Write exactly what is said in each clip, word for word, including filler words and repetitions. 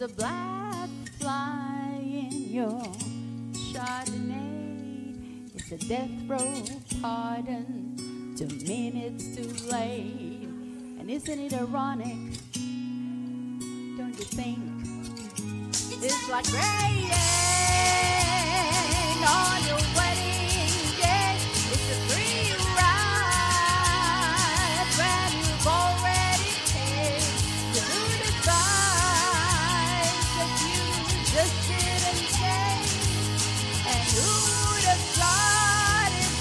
a black fly in your Chardonnay. It's a death row pardon, two minutes too late. And isn't it ironic? Don't you think? It's like rain on your wedding day. It's a free ride when you've already paid. You do the price that you just didn't pay. And who would have thought it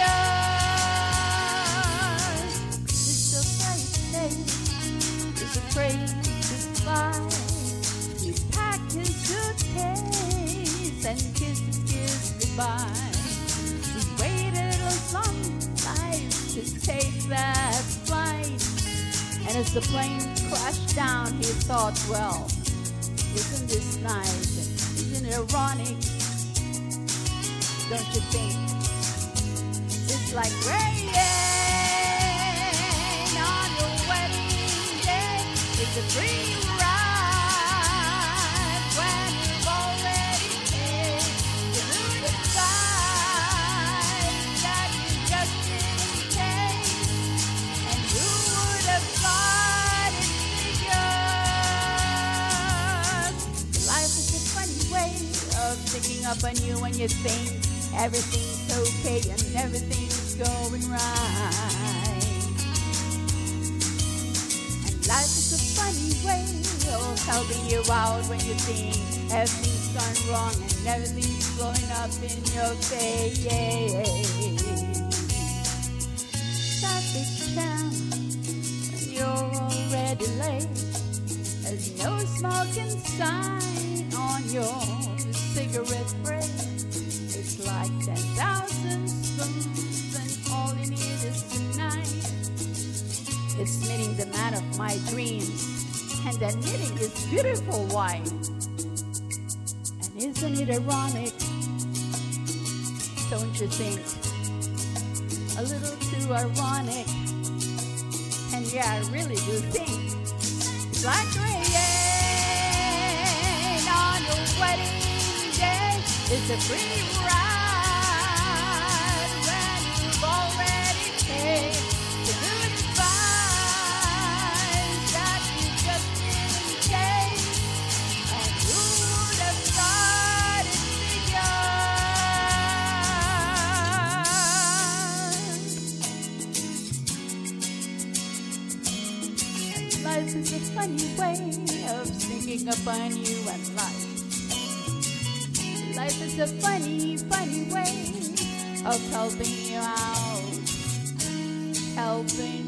figures? It's a crazy day. It's a crazy fly. You pack his suitcase and kiss his kiss goodbye. He waited a long life to take that flight. And as the plane crashed down, he thought, well, isn't this nice? Isn't it ironic? Don't you think? It's like rain on your wedding day. It's a free ride when you've already paid. You lose the price that you just didn't pay. And who would have thought it figures? Life is a funny way of sticking up on you when you think everything's okay and everything's going right. And life is a funny way of helping you out when you think everything's gone wrong and everything's blowing up in your face. Traffic jam when you're already late. There's no smoking sign on your cigarette break. It's like ten thousand spoons and all you need is tonight. It's meeting the man of my dreams and then meeting his beautiful wife. And isn't it ironic? Don't you think? A little too ironic. And yeah, I really do think it's like rain on your wedding day. It's a free ride when you've already paid. The good price that you just didn't pay. And who would have thought it figured? And life is a funny way of sneaking upon you and life. Life is a funny, funny way of helping you out, helping